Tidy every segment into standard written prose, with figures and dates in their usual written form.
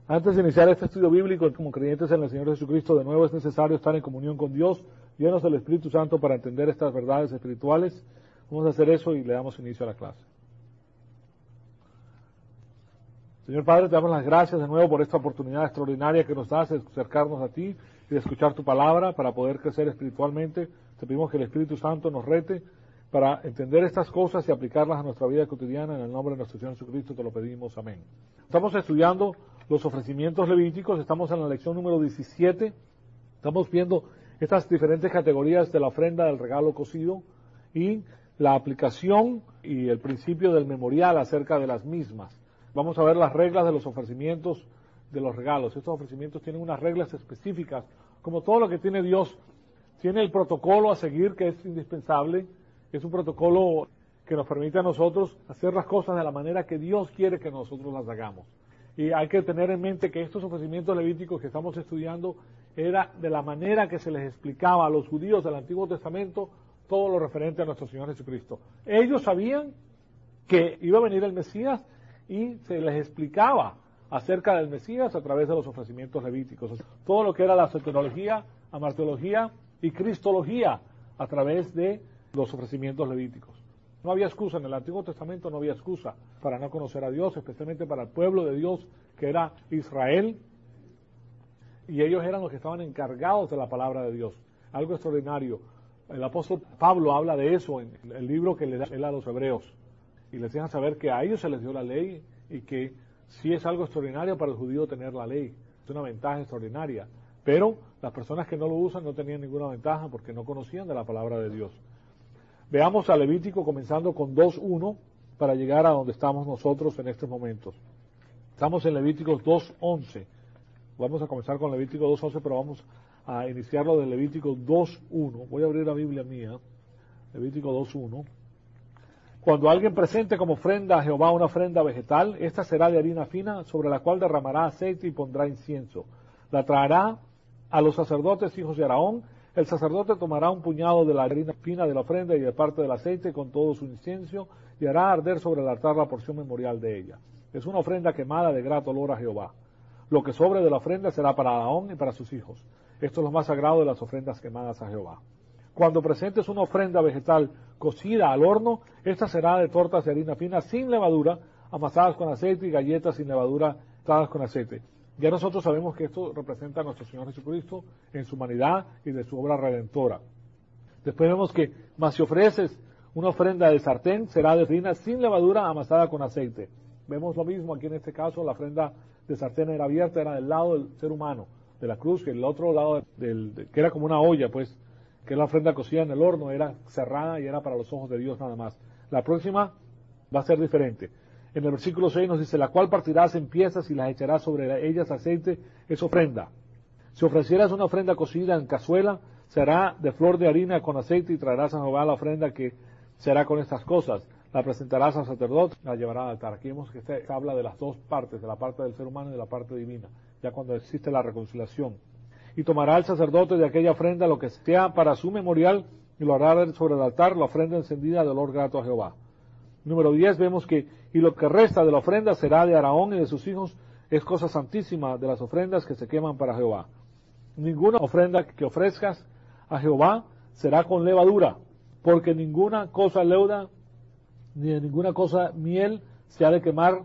Antes de iniciar este estudio bíblico, como creyentes en el Señor Jesucristo, de nuevo es necesario estar en comunión con Dios, llenos del Espíritu Santo para entender estas verdades espirituales. Vamos a hacer eso y le damos inicio a la clase. Señor Padre, te damos las gracias de nuevo por esta oportunidad extraordinaria que nos das de acercarnos a ti y de escuchar tu palabra para poder crecer espiritualmente. Te pedimos que el Espíritu Santo nos rete para entender estas cosas y aplicarlas a nuestra vida cotidiana. En el nombre de nuestro Señor Jesucristo te lo pedimos. Amén. Estamos estudiando los ofrecimientos levíticos. Estamos en la lección número 17. Estamos viendo estas diferentes categorías de la ofrenda del regalo cocido y la aplicación y el principio del memorial acerca de las mismas. Vamos a ver las reglas de los ofrecimientos de los regalos. Estos ofrecimientos tienen unas reglas específicas, como todo lo que tiene Dios. Tiene el protocolo a seguir que es indispensable. Es un protocolo que nos permite a nosotros hacer las cosas de la manera que Dios quiere que nosotros las hagamos. Y hay que tener en mente que estos ofrecimientos levíticos que estamos estudiando era de la manera que se les explicaba a los judíos del Antiguo Testamento todo lo referente a nuestro Señor Jesucristo. Ellos sabían que iba a venir el Mesías y se les explicaba acerca del Mesías a través de los ofrecimientos levíticos. Todo lo que era la soteriología, amarteología y cristología a través de los ofrecimientos levíticos. No había excusa, en el Antiguo Testamento no había excusa para no conocer a Dios, especialmente para el pueblo de Dios que era Israel, y ellos eran los que estaban encargados de la palabra de Dios. Algo extraordinario. El apóstol Pablo habla de eso en el libro que le da él a los hebreos, y les deja saber que a ellos se les dio la ley y que sí es algo extraordinario para el judío tener la ley, es una ventaja extraordinaria, pero las personas que no lo usan no tenían ninguna ventaja porque no conocían de la palabra de Dios. Veamos a Levítico comenzando con 2.1 para llegar a donde estamos nosotros en estos momentos. Estamos en Levíticos 2.11. Vamos a comenzar con Levítico 2.11, pero vamos a iniciarlo de Levítico 2.1. Voy a abrir la Biblia mía, Levítico 2.1. Cuando alguien presente como ofrenda a Jehová una ofrenda vegetal, esta será de harina fina, sobre la cual derramará aceite y pondrá incienso. La traerá a los sacerdotes hijos de Aarón. El sacerdote tomará un puñado de la harina fina de la ofrenda y de parte del aceite con todo su incienso y hará arder sobre el altar la porción memorial de ella. Es una ofrenda quemada de grato olor a Jehová. Lo que sobre de la ofrenda será para Aarón y para sus hijos. Esto es lo más sagrado de las ofrendas quemadas a Jehová. Cuando presentes una ofrenda vegetal cocida al horno, esta será de tortas de harina fina sin levadura, amasadas con aceite, y galletas sin levadura, atadas con aceite. Ya nosotros sabemos que esto representa a nuestro Señor Jesucristo en su humanidad y de su obra redentora. Después vemos que, mas si ofreces una ofrenda de sartén, será de harina sin levadura, amasada con aceite. Vemos lo mismo aquí en este caso, la ofrenda de sartén era abierta, era del lado del ser humano, de la cruz, y el otro lado, que era como una olla, pues, que la ofrenda cocida en el horno, era cerrada y era para los ojos de Dios nada más. La próxima va a ser diferente. En el versículo 6 nos dice, la cual partirás en piezas y las echarás sobre ellas aceite, es ofrenda. Si ofrecieras una ofrenda cocida en cazuela, será de flor de harina con aceite y traerás a Jehová la ofrenda que será con estas cosas. La presentarás al sacerdote, la llevará al altar. Aquí vemos que se habla de las dos partes, de la parte del ser humano y de la parte divina, ya cuando existe la reconciliación. Y tomará el sacerdote de aquella ofrenda lo que sea para su memorial y lo hará sobre el altar, la ofrenda encendida de olor grato a Jehová. Número 10, vemos que, y lo que resta de la ofrenda será de Aarón y de sus hijos, es cosa santísima de las ofrendas que se queman para Jehová. Ninguna ofrenda que ofrezcas a Jehová será con levadura, porque ninguna cosa leuda, ni de ninguna cosa miel se ha de quemar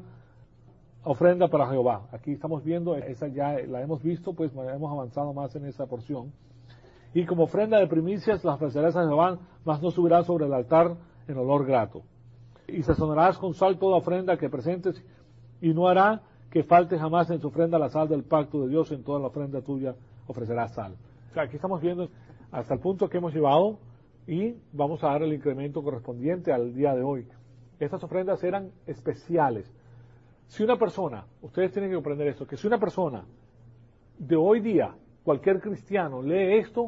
ofrenda para Jehová. Aquí estamos viendo, esa ya la hemos visto, pues hemos avanzado más en esa porción. Y como ofrenda de primicias las ofrecerás a Jehová, mas no subirás sobre el altar en olor grato. Y sazonarás con sal toda ofrenda que presentes, y no hará que falte jamás en su ofrenda la sal del pacto de Dios, en toda la ofrenda tuya ofrecerás sal. O sea, aquí estamos viendo hasta el punto que hemos llevado, y vamos a dar el incremento correspondiente al día de hoy. Estas ofrendas eran especiales. Si una persona, ustedes tienen que comprender esto, que si una persona de hoy día, cualquier cristiano, lee esto,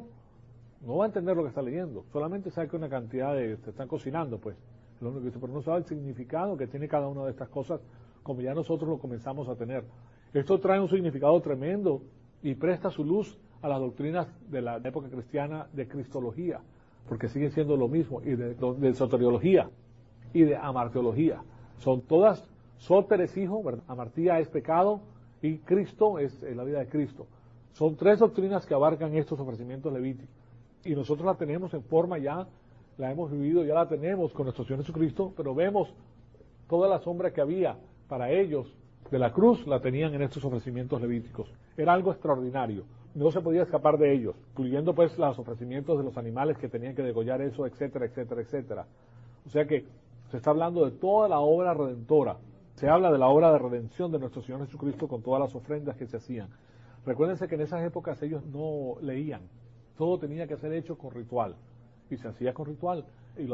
no va a entender lo que está leyendo, solamente sabe que una cantidad de, se están cocinando, pues, lo único que dice, pero no sabe el significado que tiene cada una de estas cosas, como ya nosotros lo comenzamos a tener. Esto trae un significado tremendo y presta su luz a las doctrinas de la época cristiana de cristología, porque siguen siendo lo mismo, y de soteriología y de amarteología. Son todas, soter es hijo, ¿verdad? Amartía es pecado, y Cristo es la vida de Cristo. Son 3 doctrinas que abarcan estos ofrecimientos levíticos. Y nosotros la tenemos en forma ya, la hemos vivido, ya la tenemos con nuestro Señor Jesucristo, pero vemos toda la sombra que había para ellos de la cruz, la tenían en estos ofrecimientos levíticos. Era algo extraordinario, no se podía escapar de ellos, incluyendo pues los ofrecimientos de los animales que tenían que degollar eso, etcétera, etcétera, etcétera. O sea que se está hablando de toda la obra redentora, se habla de la obra de redención de nuestro Señor Jesucristo con todas las ofrendas que se hacían. Recuérdense que en esas épocas ellos no leían, todo tenía que ser hecho con ritual, y se hacía con ritual, y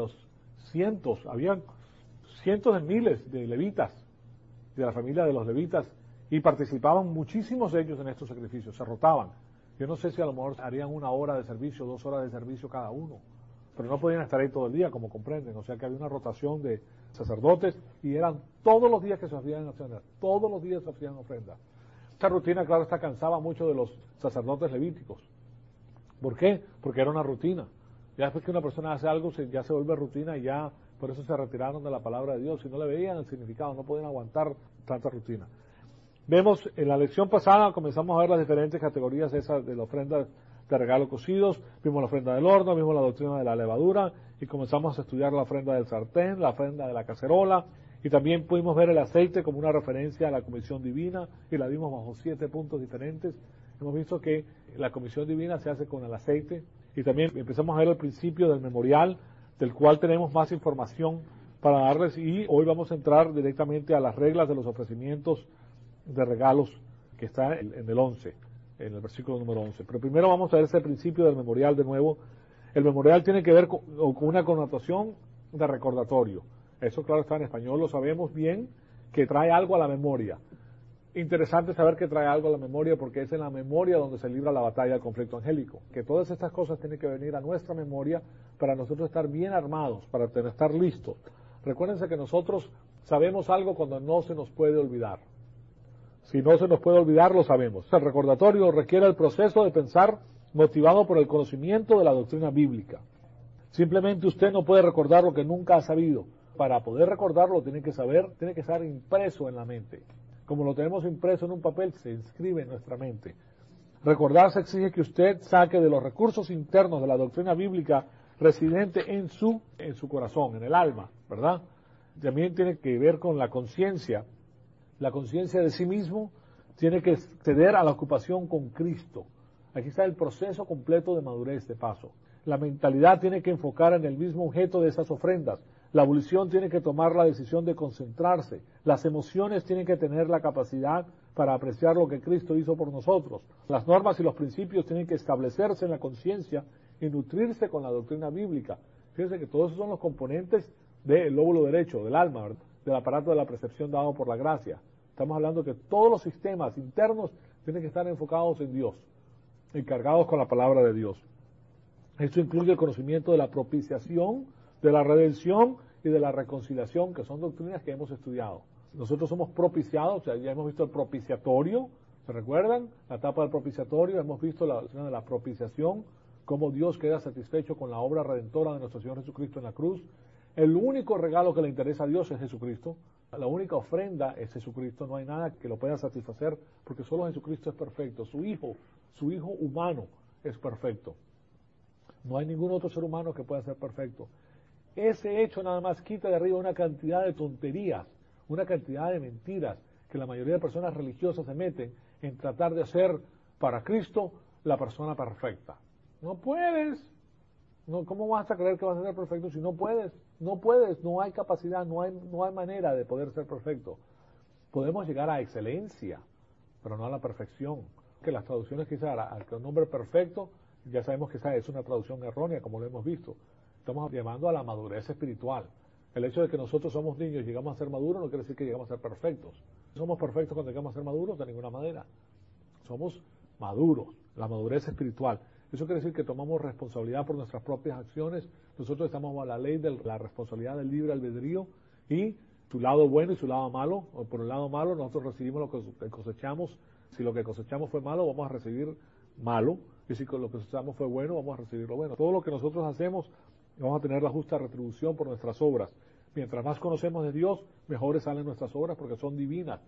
habían cientos de miles de levitas, de la familia de los levitas, y participaban muchísimos de ellos en estos sacrificios, se rotaban. Yo no sé si a lo mejor harían 1 hora de servicio, 2 horas de servicio cada uno, pero no podían estar ahí todo el día, como comprenden, o sea que había una rotación de sacerdotes, y eran todos los días que se hacían ofrendas, todos los días se hacían ofrendas. Esta rutina, claro, cansaba mucho de los sacerdotes levíticos. ¿Por qué? Porque era una rutina. Ya después que una persona hace algo, ya se vuelve rutina y ya por eso se retiraron de la palabra de Dios. Si no le veían el significado, no podían aguantar tanta rutina. Vemos, en la lección pasada comenzamos a ver las diferentes categorías esas de la ofrenda de regalos cocidos, vimos la ofrenda del horno, vimos la doctrina de la levadura, y comenzamos a estudiar la ofrenda del sartén, la ofrenda de la cacerola, y también pudimos ver el aceite como una referencia a la comisión divina, y la vimos bajo 7 puntos diferentes. Hemos visto que la comisión divina se hace con el aceite, y también empezamos a ver el principio del memorial, del cual tenemos más información para darles, y hoy vamos a entrar directamente a las reglas de los ofrecimientos de regalos, que está en el 11, en el versículo número 11. Pero primero vamos a ver ese principio del memorial de nuevo. El memorial tiene que ver con una connotación de recordatorio. Eso, claro, está en español, lo sabemos bien, que trae algo a la memoria. Interesante saber que trae algo a la memoria, porque es en la memoria donde se libra la batalla del conflicto angélico. Que todas estas cosas tienen que venir a nuestra memoria para nosotros estar bien armados, para estar listos. Recuérdense que nosotros sabemos algo cuando no se nos puede olvidar. Si no se nos puede olvidar, lo sabemos. El recordatorio requiere el proceso de pensar motivado por el conocimiento de la doctrina bíblica. Simplemente usted no puede recordar lo que nunca ha sabido. Para poder recordarlo tiene que saber, tiene que estar impreso en la mente. Como lo tenemos impreso en un papel, se inscribe en nuestra mente. Recordarse exige que usted saque de los recursos internos de la doctrina bíblica residente en su corazón, en el alma, ¿verdad? También tiene que ver con la conciencia. La conciencia de sí mismo tiene que ceder a la ocupación con Cristo. Aquí está el proceso completo de madurez, de paso. La mentalidad tiene que enfocar en el mismo objeto de esas ofrendas. La volición tiene que tomar la decisión de concentrarse. Las emociones tienen que tener la capacidad para apreciar lo que Cristo hizo por nosotros. Las normas y los principios tienen que establecerse en la conciencia y nutrirse con la doctrina bíblica. Fíjense que todos esos son los componentes del lóbulo derecho, del alma, ¿verdad? Del aparato de la percepción dado por la gracia. Estamos hablando que todos los sistemas internos tienen que estar enfocados en Dios, encargados con la palabra de Dios. Esto incluye el conocimiento de la propiciación, de la redención y de la reconciliación, que son doctrinas que hemos estudiado. Nosotros somos propiciados, o sea, ya hemos visto el propiciatorio, ¿se recuerdan? La etapa del propiciatorio, hemos visto la doctrina de la propiciación, cómo Dios queda satisfecho con la obra redentora de nuestro Señor Jesucristo en la cruz. El único regalo que le interesa a Dios es Jesucristo. La única ofrenda es Jesucristo. No hay nada que lo pueda satisfacer, porque solo Jesucristo es perfecto. Su Hijo humano es perfecto. No hay ningún otro ser humano que pueda ser perfecto. Ese hecho nada más quita de arriba una cantidad de tonterías, una cantidad de mentiras que la mayoría de personas religiosas se meten en tratar de hacer para Cristo la persona perfecta. No puedes. No, ¿cómo vas a creer que vas a ser perfecto si no puedes? No puedes, no hay capacidad, no hay manera de poder ser perfecto. Podemos llegar a excelencia, pero no a la perfección. Que las traducciones que al nombre perfecto, ya sabemos que esa es una traducción errónea, como lo hemos visto. Estamos llamando a la madurez espiritual. El hecho de que nosotros somos niños y llegamos a ser maduros no quiere decir que llegamos a ser perfectos. ¿Somos perfectos cuando llegamos a ser maduros? De ninguna manera. Somos maduros, la madurez espiritual. Eso quiere decir que tomamos responsabilidad por nuestras propias acciones. Nosotros estamos bajo la ley de la responsabilidad del libre albedrío, y su lado bueno y su lado malo. O por el lado malo nosotros recibimos lo que cosechamos. Si lo que cosechamos fue malo, vamos a recibir malo. Y si lo que cosechamos fue bueno, vamos a recibir lo bueno. Todo lo que nosotros hacemos, vamos a tener la justa retribución por nuestras obras. Mientras más conocemos de Dios, mejores salen nuestras obras porque son divinas.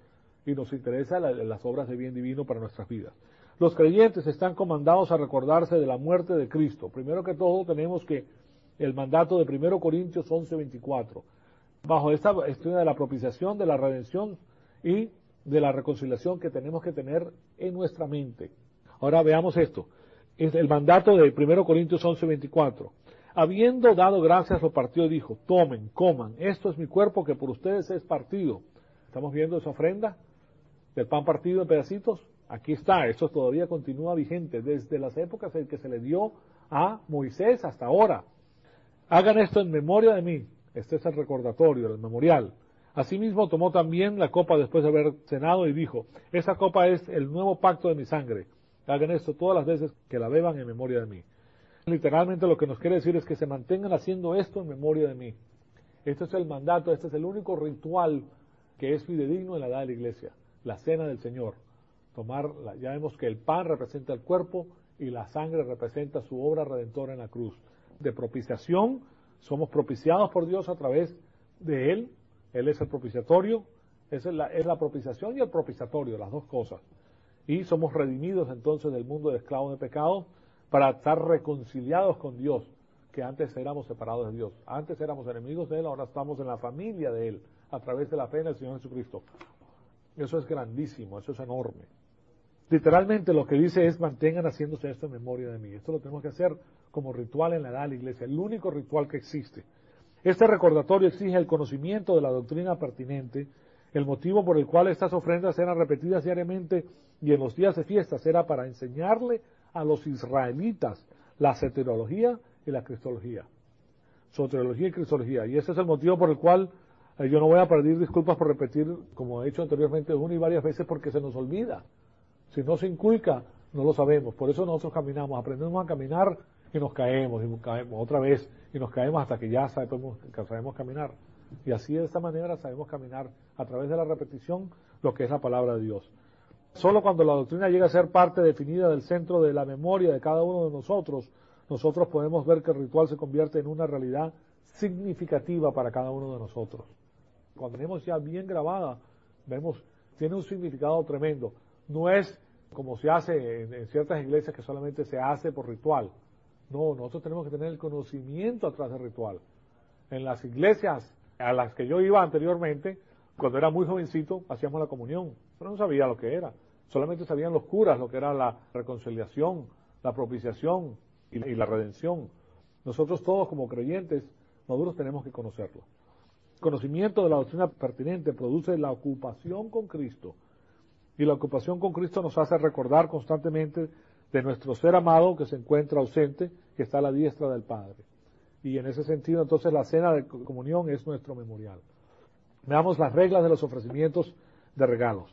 y nos interesa las obras de bien divino para nuestras vidas. Los creyentes están comandados a recordarse de la muerte de Cristo. Primero que todo tenemos que el mandato de 1 Corintios 11:24, bajo esta estudia de la propiciación, de la redención y de la reconciliación que tenemos que tener en nuestra mente. Ahora veamos esto. Es el mandato de 1 Corintios 11:24. Habiendo dado gracias, lo partió y dijo: tomen, coman, esto es mi cuerpo que por ustedes es partido. ¿Estamos viendo esa ofrenda del pan partido en pedacitos? Aquí está, esto todavía continúa vigente desde las épocas en que se le dio a Moisés hasta ahora. Hagan esto en memoria de mí. Este es el recordatorio, el memorial. Asimismo tomó también la copa después de haber cenado y dijo: esa copa es el nuevo pacto de mi sangre. Hagan esto todas las veces que la beban en memoria de mí. Literalmente lo que nos quiere decir es que se mantengan haciendo esto en memoria de mí. Este es el mandato, este es el único ritual que es fidedigno en la edad de la iglesia, la cena del Señor. Ya vemos que el pan representa el cuerpo y la sangre representa su obra redentora en la cruz. De propiciación, somos propiciados por Dios a través de Él. Él es el propiciatorio, es la propiciación y el propiciatorio, las dos cosas. Y somos redimidos entonces del mundo de esclavos de pecado para estar reconciliados con Dios, que antes éramos separados de Dios. Antes éramos enemigos de Él, ahora estamos en la familia de Él, a través de la fe en el Señor Jesucristo. Eso es grandísimo, eso es enorme. Literalmente lo que dice es: mantengan haciéndose esto en memoria de mí. Esto lo tenemos que hacer como ritual en la edad de la iglesia, el único ritual que existe. Este recordatorio exige el conocimiento de la doctrina pertinente. El motivo por el cual estas ofrendas eran repetidas diariamente y en los días de fiestas era para enseñarle a los israelitas la soteriología y la cristología. Soteriología y cristología. Y ese es el motivo por el cual yo no voy a pedir disculpas por repetir, como he hecho anteriormente una y varias veces, porque se nos olvida. Si no se inculca, no lo sabemos. Por eso nosotros caminamos, aprendemos a caminar y nos caemos otra vez y nos caemos hasta que ya sabemos caminar. Y así de esta manera sabemos caminar a través de la repetición lo que es la palabra de Dios. Solo cuando la doctrina llega a ser parte definida del centro de la memoria de cada uno de nosotros podemos ver que el ritual se convierte en una realidad significativa para cada uno de nosotros. Cuando tenemos ya bien grabada, tiene un significado tremendo. No es como se hace en ciertas iglesias que solamente se hace por ritual. No, nosotros tenemos que tener el conocimiento atrás del ritual. En las iglesias a las que yo iba anteriormente, cuando era muy jovencito, hacíamos la comunión, pero no sabía lo que era. Solamente sabían los curas lo que era la reconciliación, la propiciación y la redención. Nosotros todos como creyentes maduros tenemos que conocerlo. El conocimiento de la doctrina pertinente produce la ocupación con Cristo. Y la ocupación con Cristo nos hace recordar constantemente de nuestro ser amado que se encuentra ausente, que está a la diestra del Padre. Y en ese sentido, entonces, la cena de comunión es nuestro memorial. Veamos las reglas de los ofrecimientos de regalos.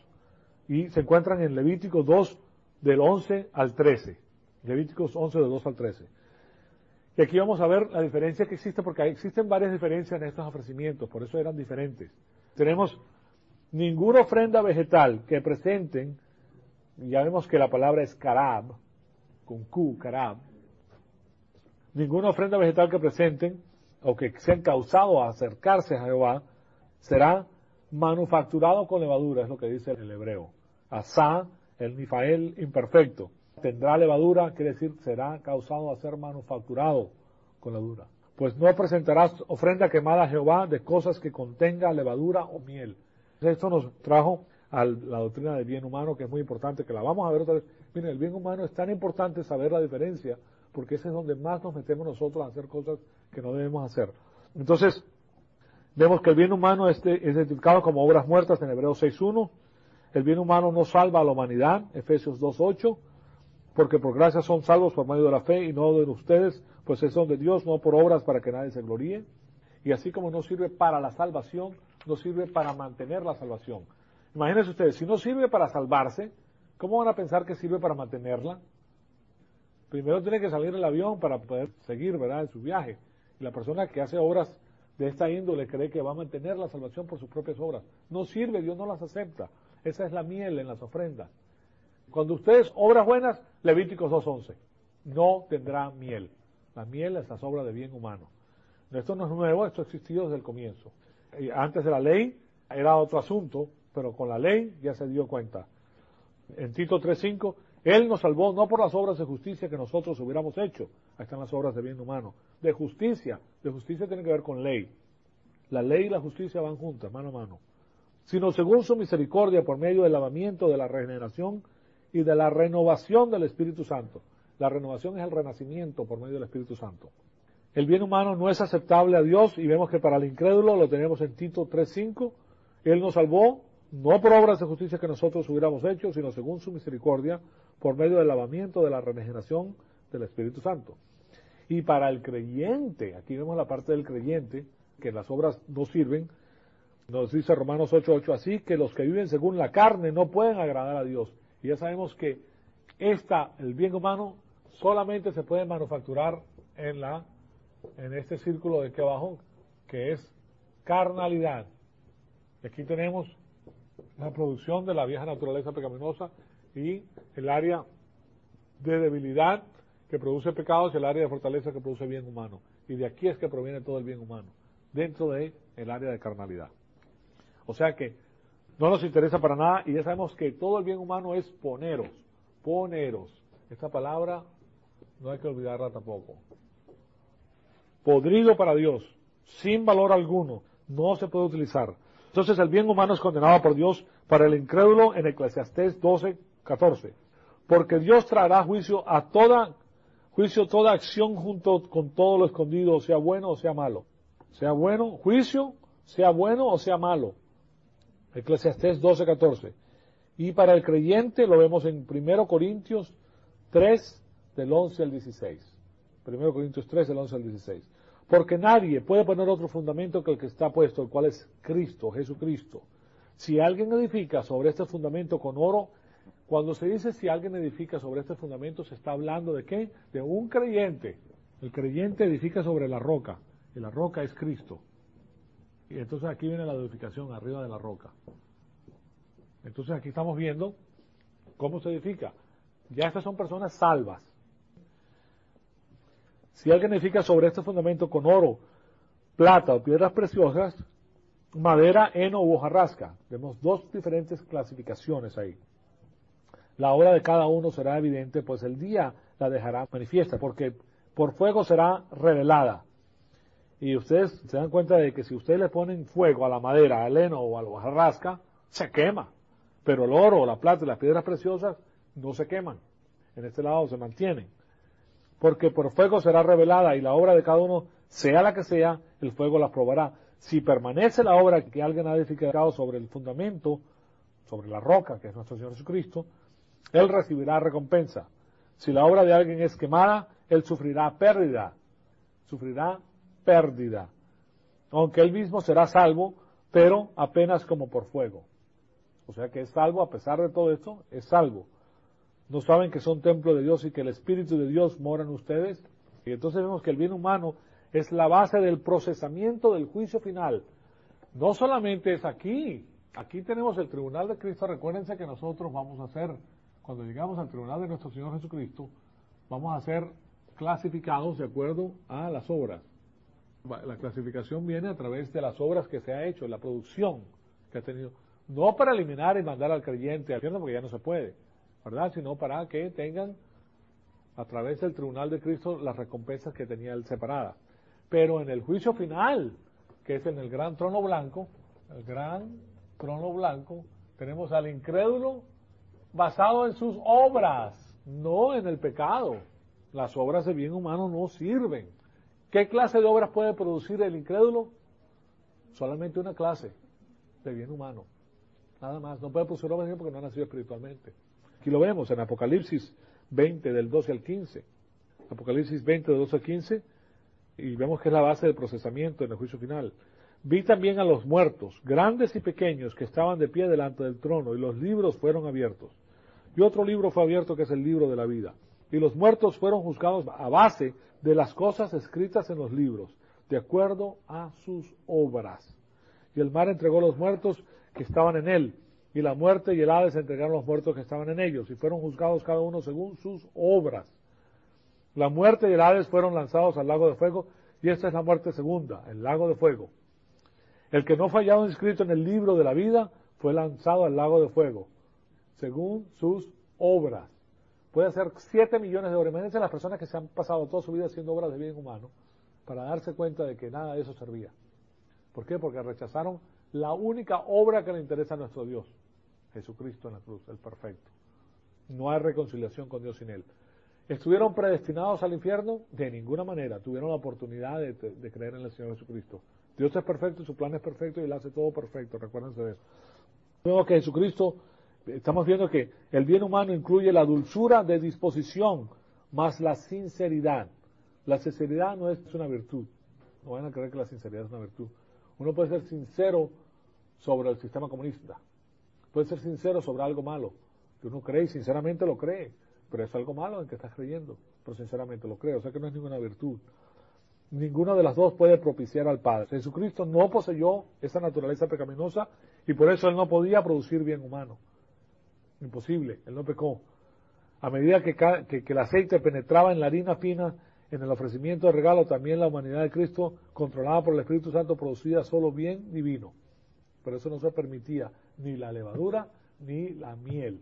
Y se encuentran en Levíticos 2, del 11 al 13. Levíticos 11, del 2 al 13. Y aquí vamos a ver la diferencia que existe, porque existen varias diferencias en estos ofrecimientos, por eso eran diferentes. Tenemos ninguna ofrenda vegetal que presenten, ya vemos que la palabra es karab, con Q, karab. Ninguna ofrenda vegetal que presenten, o que sean causado a acercarse a Jehová, será manufacturado con levadura, es lo que dice el hebreo. Asá, el nifael imperfecto. Tendrá levadura, quiere decir, será causado a ser manufacturado con levadura. Pues no presentarás ofrenda quemada a Jehová de cosas que contenga levadura o miel. Esto nos trajo a la doctrina del bien humano, que es muy importante, que la vamos a ver otra vez. Miren, el bien humano es tan importante saber la diferencia, porque ese es donde más nos metemos nosotros a hacer cosas que no debemos hacer. Entonces, vemos que el bien humano es identificado como obras muertas en Hebreos 6.1. El bien humano no salva a la humanidad, Efesios 2.8, porque por gracia son salvos por medio de la fe y no de ustedes, pues es don de Dios, no por obras para que nadie se gloríe. Y así como no sirve para la salvación, no sirve para mantener la salvación. Imagínense ustedes, si no sirve para salvarse, ¿cómo van a pensar que sirve para mantenerla? Primero tiene que salir el avión para poder seguir, ¿verdad?, en su viaje. Y la persona que hace obras de esta índole cree que va a mantener la salvación por sus propias obras. No sirve, Dios no las acepta. Esa es la miel en las ofrendas. Cuando ustedes, obras buenas, Levíticos 2.11, no tendrá miel. La miel es la obra de bien humano. Esto no es nuevo, esto ha existido desde el comienzo. Antes de la ley era otro asunto, pero con la ley ya se dio cuenta. En Tito 3:5, Él nos salvó no por las obras de justicia que nosotros hubiéramos hecho. Ahí están las obras de bien humano. De justicia tiene que ver con ley. La ley y la justicia van juntas, mano a mano. Sino según su misericordia por medio del lavamiento, de la regeneración y de la renovación del Espíritu Santo. La renovación es el renacimiento por medio del Espíritu Santo. El bien humano no es aceptable a Dios y vemos que para el incrédulo lo tenemos en Tito 3:5. Él nos salvó no por obras de justicia que nosotros hubiéramos hecho, sino según su misericordia por medio del lavamiento, de la regeneración del Espíritu Santo. Y para el creyente, aquí vemos la parte del creyente, que las obras no sirven, nos dice Romanos 8:8, así que los que viven según la carne no pueden agradar a Dios. Y ya sabemos que el bien humano solamente se puede manufacturar en este círculo de aquí abajo, que es carnalidad. Y aquí tenemos la producción de la vieja naturaleza pecaminosa y el área de debilidad que produce pecados y el área de fortaleza que produce bien humano. Y de aquí es que proviene todo el bien humano, dentro del área de carnalidad. O sea que no nos interesa para nada y ya sabemos que todo el bien humano es poneros. Esta palabra no hay que olvidarla tampoco. Podrido para Dios, sin valor alguno, no se puede utilizar. Entonces el bien humano es condenado por Dios para el incrédulo en Eclesiastés 12:14. Porque Dios traerá juicio toda acción junto con todo lo escondido, sea bueno o sea malo. Sea bueno, juicio, sea bueno o sea malo. Eclesiastés 12:14. Y para el creyente lo vemos en 1 Corintios 3, del 11 al 16. 1 Corintios 3, del 11 al 16. Porque nadie puede poner otro fundamento que el que está puesto, el cual es Cristo, Jesucristo. Si alguien edifica sobre este fundamento con oro, cuando se dice si alguien edifica sobre este fundamento, se está hablando de ¿qué? De un creyente. El creyente edifica sobre la roca, y la roca es Cristo. Y entonces aquí viene la edificación arriba de la roca. Entonces aquí estamos viendo cómo se edifica. Ya estas son personas salvas. Si alguien edifica sobre este fundamento con oro, plata o piedras preciosas, madera, heno u hojarasca. Vemos dos diferentes clasificaciones ahí. La obra de cada uno será evidente, pues el día la dejará manifiesta, porque por fuego será revelada. Y ustedes se dan cuenta de que si ustedes le ponen fuego a la madera, al heno o a la hojarasca, se quema. Pero el oro, la plata y las piedras preciosas no se queman. En este lado se mantienen. Porque por fuego será revelada y la obra de cada uno, sea la que sea, el fuego la probará. Si permanece la obra que alguien ha edificado sobre el fundamento, sobre la roca, que es nuestro Señor Jesucristo, él recibirá recompensa. Si la obra de alguien es quemada, él sufrirá pérdida. Sufrirá pérdida. Aunque él mismo será salvo, pero apenas como por fuego. O sea que es salvo, a pesar de todo esto, es salvo. ¿No saben que son templo de Dios y que el Espíritu de Dios mora en ustedes? Y entonces vemos que el bien humano es la base del procesamiento del juicio final. No solamente es aquí. Aquí tenemos el tribunal de Cristo. Recuérdense que nosotros vamos a ser, cuando llegamos al tribunal de nuestro Señor Jesucristo, vamos a ser clasificados de acuerdo a las obras. La clasificación viene a través de las obras que se ha hecho, la producción que ha tenido. No para eliminar y mandar al creyente al infierno, porque ya no se puede, ¿verdad? Sino para que tengan, a través del tribunal de Cristo, las recompensas que tenía él separadas. Pero en el juicio final, que es en el gran trono blanco, tenemos al incrédulo basado en sus obras, no en el pecado. Las obras de bien humano no sirven. ¿Qué clase de obras puede producir el incrédulo? Solamente una clase, de bien humano. Nada más. No puede producir obras porque no ha nacido espiritualmente. Aquí lo vemos en Apocalipsis 20, del 12 al 15. Apocalipsis 20, del 12 al 15, y vemos que es la base del procesamiento en el juicio final. Vi también a los muertos, grandes y pequeños, que estaban de pie delante del trono, y los libros fueron abiertos. Y otro libro fue abierto, que es el libro de la vida. Y los muertos fueron juzgados a base de las cosas escritas en los libros, de acuerdo a sus obras. Y el mar entregó los muertos que estaban en él, y la muerte y el Hades entregaron los muertos que estaban en ellos, y fueron juzgados cada uno según sus obras. La muerte y el Hades fueron lanzados al lago de fuego, y esta es la muerte segunda, el lago de fuego. El que no fue hallado inscrito en el libro de la vida fue lanzado al lago de fuego, según sus obras. Puede hacer 7 millones de obras. Imagínense las personas que se han pasado toda su vida haciendo obras de bien humano para darse cuenta de que nada de eso servía. ¿Por qué? Porque rechazaron la única obra que le interesa a nuestro Dios, Jesucristo en la cruz, el perfecto. No hay reconciliación con Dios sin Él. ¿Estuvieron predestinados al infierno? De ninguna manera. Tuvieron la oportunidad de creer en el Señor Jesucristo. Dios es perfecto y su plan es perfecto y Él hace todo perfecto. Recuérdense de eso. Luego que Jesucristo, estamos viendo que el bien humano incluye la dulzura de disposición, más la sinceridad. La sinceridad no es una virtud. No van a creer que la sinceridad es una virtud. Uno puede ser sincero sobre el sistema comunista. Puede ser sincero sobre algo malo, que uno cree y sinceramente lo cree, pero es algo malo en que estás creyendo, pero sinceramente lo cree, o sea que no es ninguna virtud. Ninguna de las dos puede propiciar al Padre. Jesucristo no poseyó esa naturaleza pecaminosa y por eso Él no podía producir bien humano. Imposible, Él no pecó. A medida que el aceite penetraba en la harina fina, en el ofrecimiento de regalo, también la humanidad de Cristo, controlada por el Espíritu Santo, producía solo bien divino. Por eso no se permitía ni la levadura ni la miel.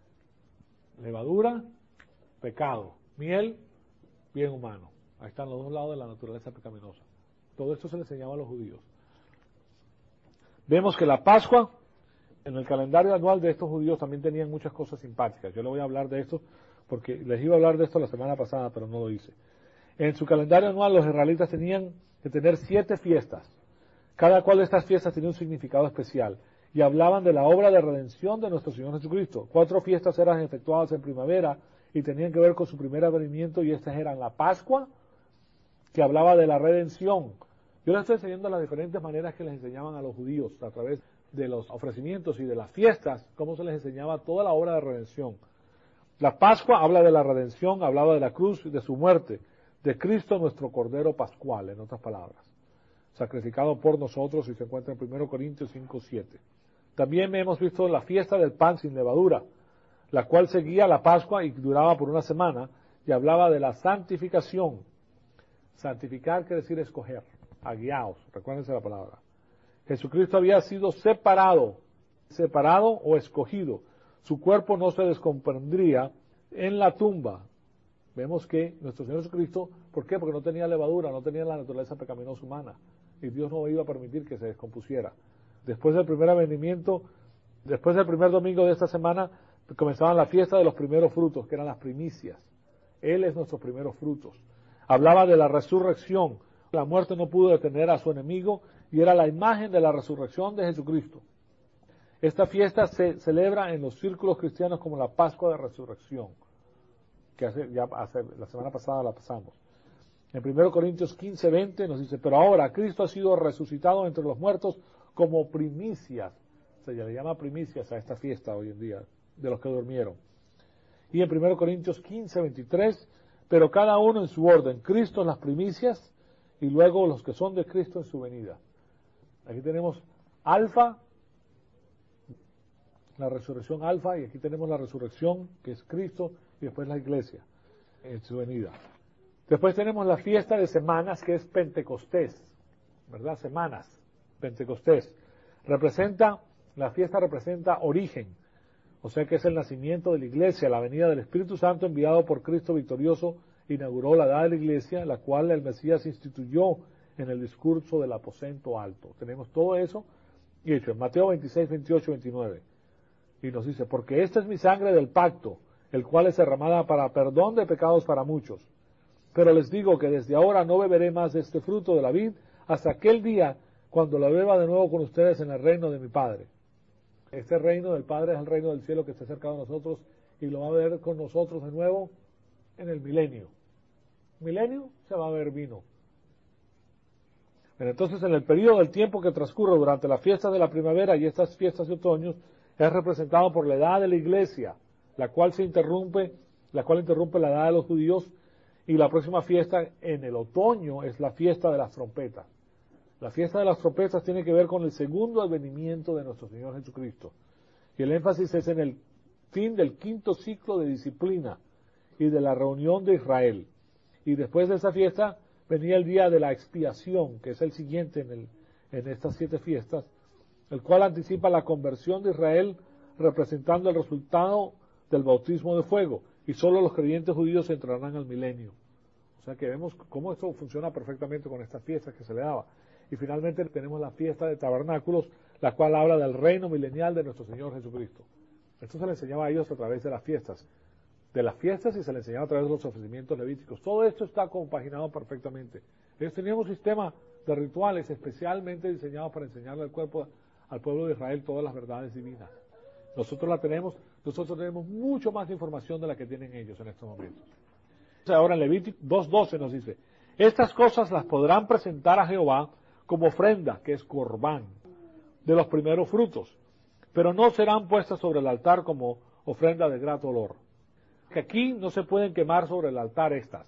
Levadura, pecado. Miel, bien humano. Ahí están los dos lados de la naturaleza pecaminosa. Todo esto se le enseñaba a los judíos. Vemos que la Pascua, en el calendario anual de estos judíos también tenían muchas cosas simpáticas. Yo le voy a hablar de esto porque les iba a hablar de esto la semana pasada, pero no lo hice. En su calendario anual los israelitas tenían que tener 7 fiestas. Cada cual de estas fiestas tenía un significado especial y hablaban de la obra de redención de nuestro Señor Jesucristo. 4 fiestas eran efectuadas en primavera y tenían que ver con su primer advenimiento y estas eran la Pascua, que hablaba de la redención. Yo les estoy enseñando las diferentes maneras que les enseñaban a los judíos a través de los ofrecimientos y de las fiestas, cómo se les enseñaba toda la obra de redención. La Pascua habla de la redención, hablaba de la cruz y de su muerte, de Cristo nuestro Cordero Pascual, en otras palabras, sacrificado por nosotros y se encuentra en 1 Corintios 5:7. También hemos visto la fiesta del pan sin levadura, la cual seguía la Pascua y duraba por una semana y hablaba de la santificación. Santificar quiere decir escoger, aguiaos, recuérdense la palabra. Jesucristo había sido separado o escogido. Su cuerpo no se descompondría en la tumba. Vemos que nuestro Señor Jesucristo, ¿por qué? Porque no tenía levadura, no tenía la naturaleza pecaminosa humana. Y Dios no iba a permitir que se descompusiera. Después del primer advenimiento, después del primer domingo de esta semana, comenzaban la fiesta de los primeros frutos, que eran las primicias. Él es nuestros primeros frutos. Hablaba de la resurrección. La muerte no pudo detener a su enemigo y era la imagen de la resurrección de Jesucristo. Esta fiesta se celebra en los círculos cristianos como la Pascua de Resurrección, que la semana pasada la pasamos. En 1 Corintios 15:20 nos dice, pero ahora Cristo ha sido resucitado entre los muertos como primicias. Se le llama primicias a esta fiesta hoy en día, de los que durmieron. Y en 1 Corintios 15:23, pero cada uno en su orden, Cristo en las primicias y luego los que son de Cristo en su venida. Aquí tenemos alfa, la resurrección alfa, y aquí tenemos la resurrección, que es Cristo, y después la iglesia, en su venida. Después tenemos la fiesta de semanas, que es Pentecostés, ¿verdad? Semanas, Pentecostés. La fiesta representa origen, o sea que es el nacimiento de la iglesia, la venida del Espíritu Santo enviado por Cristo victorioso, inauguró la edad de la iglesia, la cual el Mesías instituyó en el discurso del aposento alto. Tenemos todo eso hecho en Mateo 26, 28, 29. Y nos dice, porque esta es mi sangre del pacto, el cual es derramada para perdón de pecados para muchos. Pero les digo que desde ahora no beberé más de este fruto de la vid hasta aquel día cuando la beba de nuevo con ustedes en el reino de mi Padre. Este reino del Padre es el reino del cielo que está cerca de nosotros y lo va a ver con nosotros de nuevo en el milenio. Milenio se va a ver vino. Pero entonces en el periodo del tiempo que transcurre durante la fiesta de la primavera y estas fiestas de otoño es representado por la edad de la iglesia, la cual interrumpe la edad de los judíos, y la próxima fiesta en el otoño es la fiesta de las trompetas. La fiesta de las trompetas tiene que ver con el segundo advenimiento de nuestro Señor Jesucristo. Y el énfasis es en el fin del 5º ciclo de disciplina y de la reunión de Israel. Y después de esa fiesta venía el día de la expiación, que es el siguiente en estas 7 fiestas, el cual anticipa la conversión de Israel, representando el resultado del bautismo de fuego, y solo los creyentes judíos entrarán al milenio. O sea que vemos cómo esto funciona perfectamente con estas fiestas que se le daba. Y finalmente tenemos la fiesta de tabernáculos, la cual habla del reino milenial de nuestro Señor Jesucristo. Esto se le enseñaba a ellos a través de las fiestas. Y se le enseñaba a través de los ofrecimientos levíticos. Todo esto está compaginado perfectamente. Ellos tenían un sistema de rituales especialmente diseñados para enseñarle al pueblo de Israel todas las verdades divinas. Nosotros tenemos mucho más información de la que tienen ellos en estos momentos. Ahora en Levítico 2:12 nos dice, estas cosas las podrán presentar a Jehová como ofrenda, que es corbán, de los primeros frutos, pero no serán puestas sobre el altar como ofrenda de grato olor. Que aquí no se pueden quemar sobre el altar estas.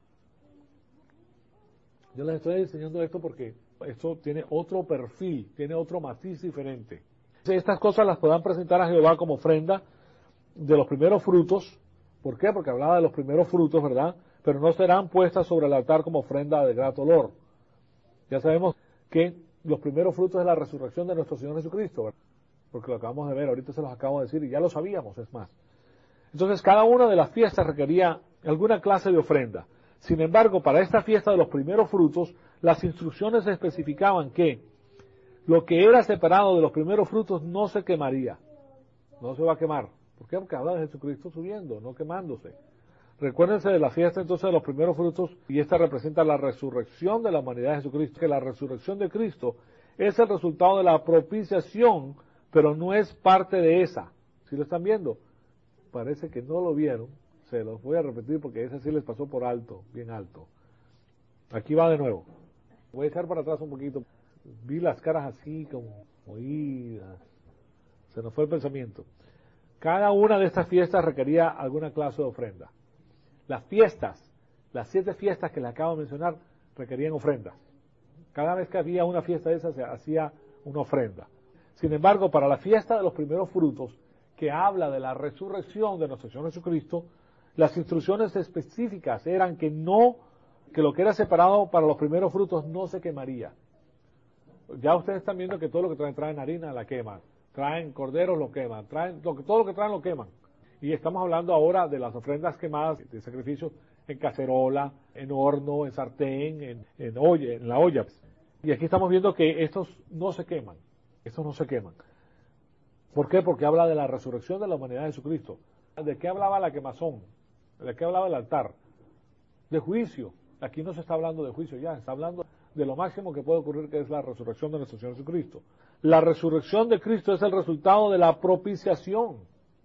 Yo les estoy enseñando esto porque esto tiene otro perfil, tiene otro matiz diferente. Estas cosas las podrán presentar a Jehová como ofrenda de los primeros frutos. ¿Por qué? Porque hablaba de los primeros frutos, ¿verdad? Pero no serán puestas sobre el altar como ofrenda de grato olor. Ya sabemos que los primeros frutos es la resurrección de nuestro Señor Jesucristo, ¿verdad? Porque lo acabamos de ver, ahorita se los acabo de decir y ya lo sabíamos, es más. Entonces cada una de las fiestas requería alguna clase de ofrenda. Sin embargo, para esta fiesta de los primeros frutos, las instrucciones especificaban que lo que era separado de los primeros frutos no se quemaría. No se va a quemar. ¿Por qué? Porque habla de Jesucristo subiendo, no quemándose. Recuérdense de la fiesta entonces de los primeros frutos, y esta representa la resurrección de la humanidad de Jesucristo, que la resurrección de Cristo es el resultado de la propiciación, pero no es parte de esa. ¿Sí lo están viendo? Parece que no lo vieron, se los voy a repetir porque ese sí les pasó por alto, bien alto. Aquí va de nuevo. Voy a echar para atrás un poquito. Vi las caras así como oídas. Se nos fue el pensamiento. Cada una de estas fiestas requería alguna clase de ofrenda. Las fiestas, las 7 fiestas que les acabo de mencionar, requerían ofrendas. Cada vez que había una fiesta de esas se hacía una ofrenda. Sin embargo, para la fiesta de los primeros frutos, que habla de la resurrección de nuestro Señor Jesucristo, las instrucciones específicas eran que lo que era separado para los primeros frutos no se quemaría. Ya ustedes están viendo que todo lo que traen harina la queman, traen corderos lo queman, todo lo que traen lo queman. Y estamos hablando ahora de las ofrendas quemadas de sacrificio en cacerola, en horno, en sartén, en olla, en la olla. Y aquí estamos viendo que estos no se queman. ¿Por qué? Porque habla de la resurrección de la humanidad de Jesucristo. ¿De qué hablaba la quemazón? ¿De qué hablaba el altar? De juicio. Aquí no se está hablando de juicio ya, está hablando de lo máximo que puede ocurrir, que es la resurrección de nuestro Señor Jesucristo. La resurrección de Cristo es el resultado de la propiciación.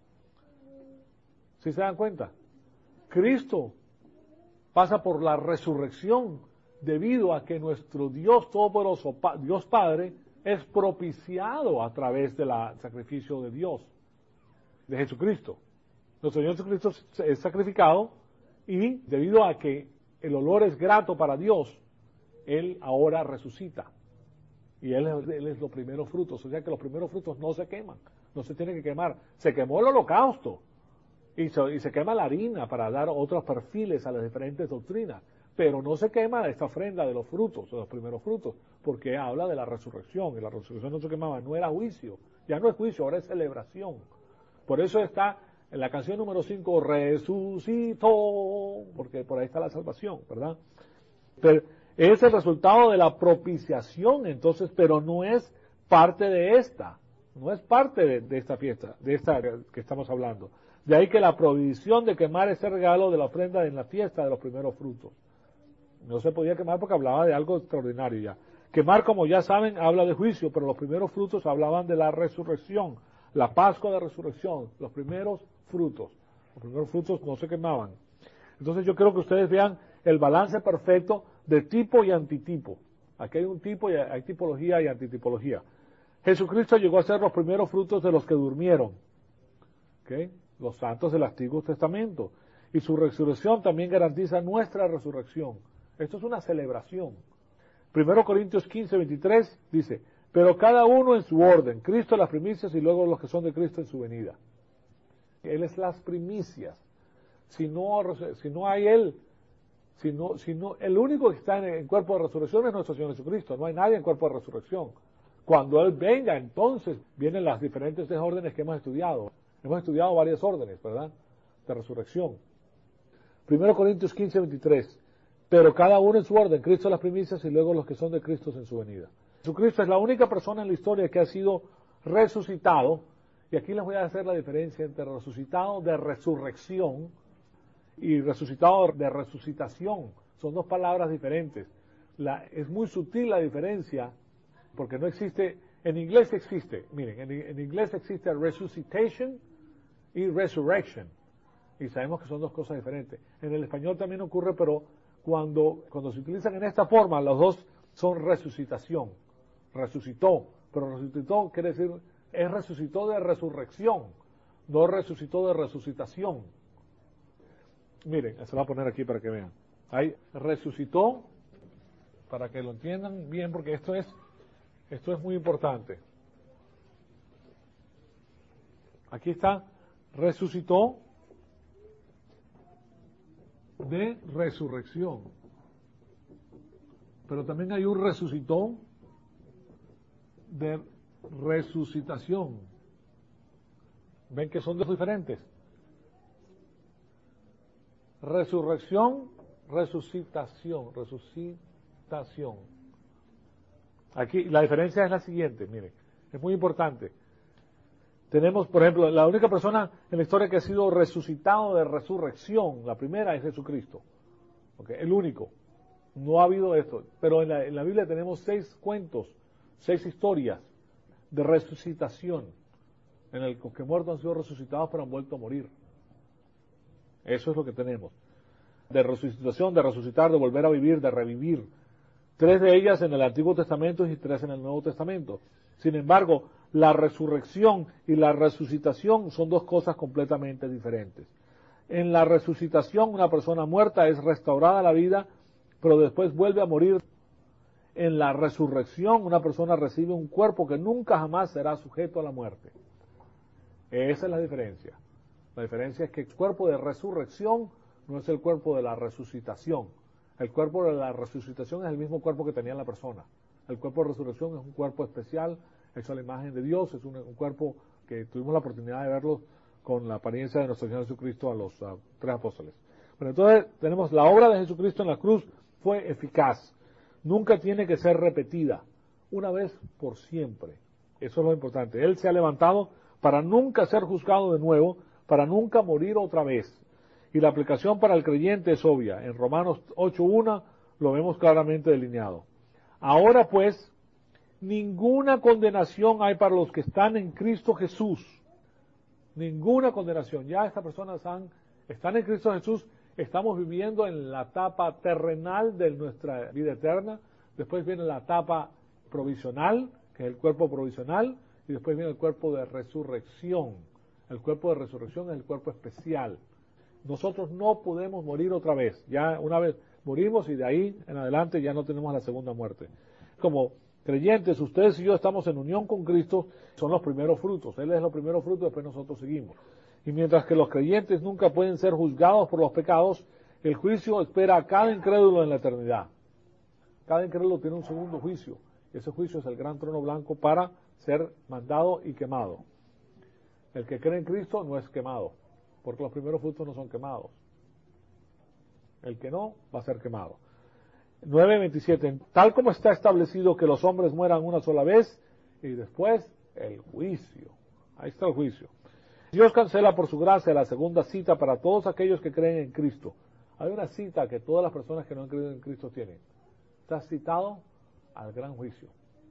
¿Sí se dan cuenta? Cristo pasa por la resurrección debido a que nuestro Dios Todopoderoso, Dios Padre, es propiciado a través del sacrificio de Dios, de Jesucristo. Nuestro Señor Jesucristo es sacrificado y debido a que el olor es grato para Dios, Él ahora resucita. Y Él es los primeros frutos, o sea que los primeros frutos no se queman, no se tienen que quemar. Se quemó el holocausto y se quema la harina para dar otros perfiles a las diferentes doctrinas, pero no se quema esta ofrenda de los frutos, de los primeros frutos, porque habla de la resurrección, y la resurrección no se quemaba, no era juicio, ya no es juicio, ahora es celebración. Por eso está en la canción número 5, resucitó, porque por ahí está la salvación, ¿verdad? Pero es el resultado de la propiciación, entonces, pero no es parte de esta, no es parte de esta fiesta, de esta que estamos hablando. De ahí que la prohibición de quemar ese regalo de la ofrenda en la fiesta de los primeros frutos. No se podía quemar porque hablaba de algo extraordinario ya. Quemar, como ya saben, habla de juicio, pero los primeros frutos hablaban de la resurrección, la Pascua de resurrección, los primeros frutos. Los primeros frutos no se quemaban. Entonces yo quiero que ustedes vean el balance perfecto de tipo y antitipo. Aquí hay un tipo, y hay tipología y antitipología. Jesucristo llegó a ser los primeros frutos de los que durmieron. ¿Okay? Los santos del Antiguo Testamento. Y su resurrección también garantiza nuestra resurrección. Esto es una celebración. 1 Corintios 15:23 dice, pero cada uno en su orden, Cristo las primicias y luego los que son de Cristo en su venida. Él es las primicias. Si no hay Él, el único que está en cuerpo de resurrección es nuestro Señor Jesucristo. No hay nadie en cuerpo de resurrección. Cuando Él venga, entonces vienen las diferentes órdenes que hemos estudiado. Hemos estudiado varias órdenes, ¿verdad?, de resurrección. 1 Corintios 15, 23. Pero cada uno en su orden, Cristo las primicias y luego los que son de Cristo en su venida. Jesucristo es la única persona en la historia que ha sido resucitado, y aquí les voy a hacer la diferencia entre resucitado de resurrección y resucitado de resucitación. Son dos palabras diferentes. Es muy sutil la diferencia, porque no existe, en inglés existe, miren, en inglés existe resuscitation y resurrection, y sabemos que son dos cosas diferentes. En el español también ocurre, pero cuando se utilizan en esta forma, los dos son resucitación. Resucitó, pero resucitó quiere decir, es resucitó de resurrección, no resucitó de resucitación. Miren, se va a poner aquí para que vean. Ahí resucitó, para que lo entiendan bien, porque esto es muy importante. Aquí está, resucitó de resurrección. Pero también hay un resucitó de resucitación. ¿Ven que son dos diferentes? Resurrección, resucitación. Aquí la diferencia es la siguiente, miren, es muy importante. Tenemos, por ejemplo, la única persona en la historia que ha sido resucitado de resurrección, la primera es Jesucristo. ¿Okay? El único. No ha habido esto. Pero en la Biblia tenemos 6 cuentos, 6 historias de resucitación, en el que muertos han sido resucitados pero han vuelto a morir. Eso es lo que tenemos. De resucitación, de resucitar, de volver a vivir, de revivir. 3 de ellas en el Antiguo Testamento y 3 en el Nuevo Testamento. Sin embargo, la resurrección y la resucitación son dos cosas completamente diferentes. En la resucitación, una persona muerta es restaurada a la vida, pero después vuelve a morir. En la resurrección, una persona recibe un cuerpo que nunca jamás será sujeto a la muerte. Esa es la diferencia. La diferencia es que el cuerpo de resurrección no es el cuerpo de la resucitación. El cuerpo de la resucitación es el mismo cuerpo que tenía la persona. El cuerpo de resurrección es un cuerpo especial, hecho a la imagen de Dios, es un cuerpo que tuvimos la oportunidad de verlo con la apariencia de nuestro Señor Jesucristo a los 3 apóstoles. Bueno, entonces tenemos la obra de Jesucristo en la cruz fue eficaz. Nunca tiene que ser repetida, una vez por siempre. Eso es lo importante. Él se ha levantado para nunca ser juzgado de nuevo, para nunca morir otra vez. Y la aplicación para el creyente es obvia. En Romanos 8:1 lo vemos claramente delineado. Ahora pues, ninguna condenación hay para los que están en Cristo Jesús. Ninguna condenación. Ya estas personas están en Cristo Jesús. Estamos viviendo en la etapa terrenal de nuestra vida eterna. Después viene la etapa provisional, que es el cuerpo provisional. Y después viene el cuerpo de resurrección. El cuerpo de resurrección es el cuerpo especial. Nosotros no podemos morir otra vez. Ya una vez morimos y de ahí en adelante ya no tenemos la segunda muerte. Como creyentes, ustedes y yo estamos en unión con Cristo, son los primeros frutos. Él es los primeros frutos, después nosotros seguimos. Y mientras que los creyentes nunca pueden ser juzgados por los pecados, el juicio espera a cada incrédulo en la eternidad. Cada incrédulo tiene un segundo juicio. Ese juicio es el gran trono blanco para ser mandado y quemado. El que cree en Cristo no es quemado, porque los primeros frutos no son quemados. El que no, va a ser quemado. 9:27. Tal como está establecido que los hombres mueran una sola vez, y después el juicio. Ahí está el juicio. Dios cancela por su gracia la segunda cita para todos aquellos que creen en Cristo. Hay una cita que todas las personas que no han creído en Cristo tienen. Está citado al gran juicio.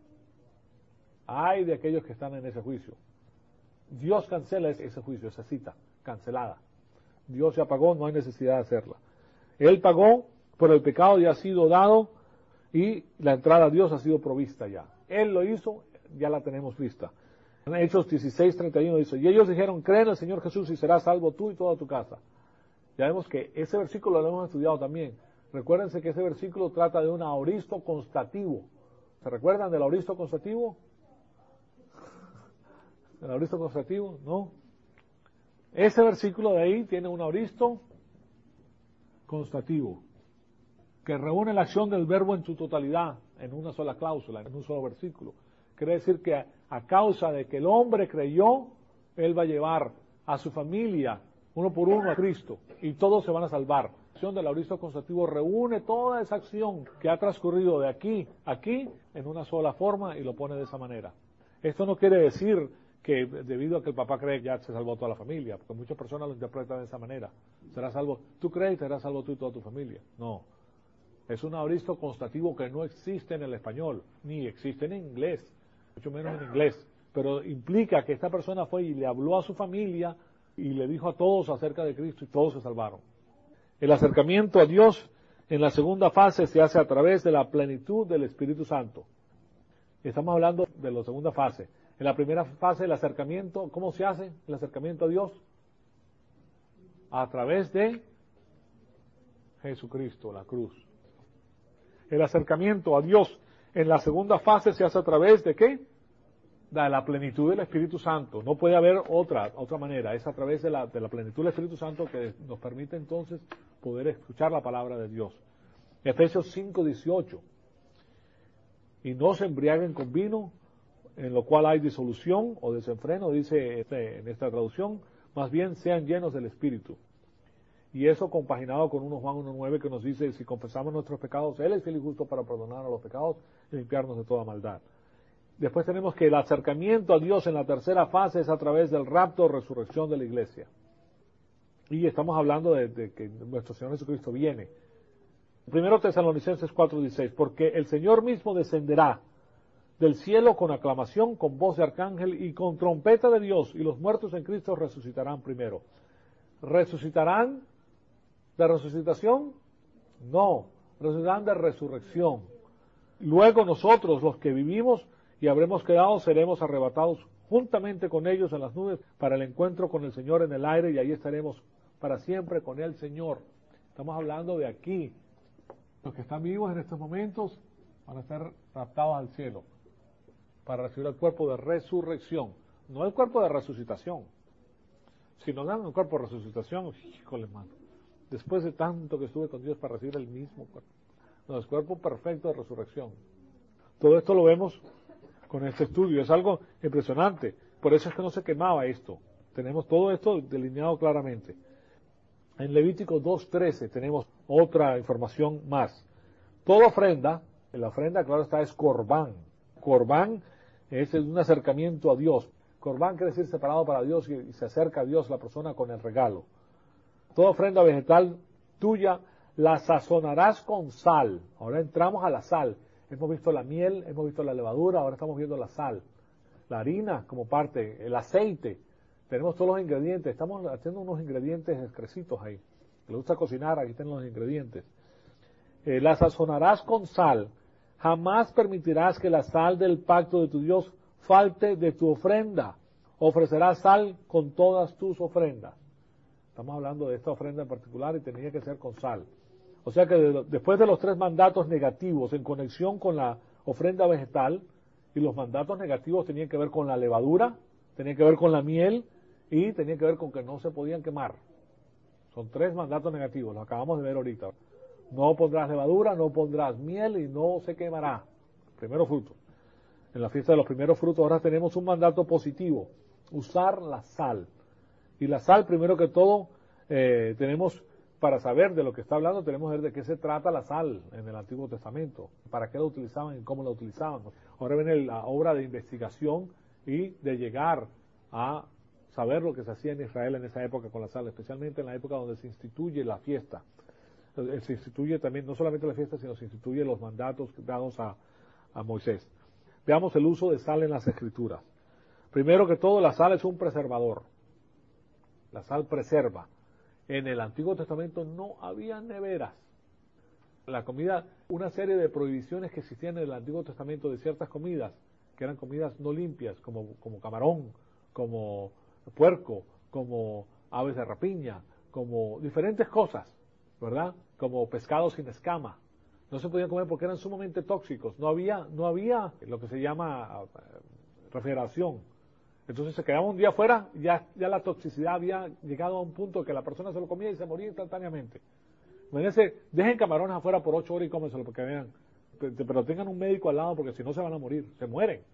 Hay de aquellos que están en ese juicio. Dios cancela ese juicio, esa cita, cancelada. Dios ya pagó, no hay necesidad de hacerla. Él pagó, pero el pecado ya ha sido dado y la entrada a Dios ha sido provista ya. Él lo hizo, ya la tenemos lista. En Hechos 16:31 dice, y ellos dijeron, cree en el Señor Jesús y serás salvo tú y toda tu casa. Ya vemos que ese versículo lo hemos estudiado también. Recuérdense que ese versículo trata de un aoristo constativo. ¿Se recuerdan del aoristo constativo? ¿El aoristo constativo? No. Ese versículo de ahí tiene un aoristo constativo, que reúne la acción del verbo en su totalidad, en una sola cláusula, en un solo versículo. Quiere decir que a causa de que el hombre creyó, él va a llevar a su familia, uno por uno, a Cristo, y todos se van a salvar. La acción del auristo constativo reúne toda esa acción que ha transcurrido de aquí a aquí en una sola forma y lo pone de esa manera. Esto no quiere decir que debido a que el papá cree que ya se salvó toda la familia, porque muchas personas lo interpretan de esa manera. Serás salvo, tú crees y serás salvo tú y toda tu familia. No. Es un auristo constativo que no existe en el español, ni existe en inglés, mucho menos en inglés. Pero implica que esta persona fue y le habló a su familia y le dijo a todos acerca de Cristo y todos se salvaron. El acercamiento a Dios en la segunda fase se hace a través de la plenitud del Espíritu Santo. Estamos hablando de la segunda fase. En la primera fase el acercamiento, ¿cómo se hace el acercamiento a Dios? A través de Jesucristo, la cruz. El acercamiento a Dios en la segunda fase se hace a través de ¿qué? De la plenitud del Espíritu Santo. No puede haber otra manera. Es a través de la plenitud del Espíritu Santo que nos permite entonces poder escuchar la palabra de Dios. Efesios 5:18. Y no se embriaguen con vino, en lo cual hay disolución o desenfreno, dice en esta traducción, más bien sean llenos del Espíritu. Y eso compaginado con 1 Juan 1:9 que nos dice, si confesamos nuestros pecados, Él es fiel y justo para perdonar a los pecados y limpiarnos de toda maldad. Después tenemos que el acercamiento a Dios en la tercera fase es a través del rapto o resurrección de la iglesia. Y estamos hablando de que nuestro Señor Jesucristo viene. Primero Tesalonicenses 4:16, porque el Señor mismo descenderá del cielo con aclamación, con voz de arcángel y con trompeta de Dios, y los muertos en Cristo resucitarán primero. ¿Resucitarán de resucitación? No, resucitarán de resurrección. Luego nosotros, los que vivimos y habremos quedado, seremos arrebatados juntamente con ellos en las nubes para el encuentro con el Señor en el aire, y ahí estaremos para siempre con el Señor. Estamos hablando de aquí. Los que están vivos en estos momentos van a ser raptados al cielo para recibir el cuerpo de resurrección, no el cuerpo de resucitación. Si nos dan un cuerpo de resucitación, híjole, mano, después de tanto que estuve con Dios para recibir el mismo cuerpo. No, es cuerpo perfecto de resurrección. Todo esto lo vemos con este estudio, es algo impresionante. Por eso es que no se quemaba esto. Tenemos todo esto delineado claramente. En Levítico 2:13 tenemos otra información más. Toda ofrenda, la ofrenda, claro está, es corbán. Corbán es un acercamiento a Dios. Corbán quiere decir separado para Dios y se acerca a Dios la persona con el regalo. Toda ofrenda vegetal tuya la sazonarás con sal. Ahora entramos a la sal. Hemos visto la miel, hemos visto la levadura, ahora estamos viendo la sal. La harina como parte, el aceite. Tenemos todos los ingredientes. Estamos haciendo unos ingredientes exquisitos ahí. Que le gusta cocinar, aquí tienen los ingredientes. La sazonarás con sal. Jamás permitirás que la sal del pacto de tu Dios falte de tu ofrenda. Ofrecerás sal con todas tus ofrendas. Estamos hablando de esta ofrenda en particular y tenía que ser con sal. O sea que después de los 3 mandatos negativos en conexión con la ofrenda vegetal, y los mandatos negativos tenían que ver con la levadura, tenían que ver con la miel y tenían que ver con que no se podían quemar. Son 3 mandatos negativos, los acabamos de ver ahorita. No pondrás levadura, no pondrás miel y no se quemará. Primero fruto. En la fiesta de los primeros frutos ahora tenemos un mandato positivo, usar la sal. Y la sal, primero que todo, tenemos, para saber de lo que está hablando, tenemos que ver de qué se trata la sal en el Antiguo Testamento, para qué la utilizaban y cómo la utilizaban. Ahora viene la obra de investigación y de llegar a saber lo que se hacía en Israel en esa época con la sal, especialmente en la época donde se instituye la fiesta. Se instituye también, no solamente la fiesta, sino se instituye los mandatos dados a Moisés. Veamos el uso de sal en las Escrituras. Primero que todo, la sal es un preservador. La sal preserva. En el Antiguo Testamento no había neveras. La comida, una serie de prohibiciones que existían en el Antiguo Testamento de ciertas comidas, que eran comidas no limpias, como camarón, como puerco, como aves de rapiña, como diferentes cosas, ¿verdad? Como pescados sin escama. No se podían comer porque eran sumamente tóxicos. No había lo que se llama refrigeración. Entonces se quedaba un día afuera, ya la toxicidad había llegado a un punto que la persona se lo comía y se moría instantáneamente. Imagínense, dejen camarones afuera por 8 horas y cómenselo porque vean. Pero tengan un médico al lado porque si no se van a morir, se mueren.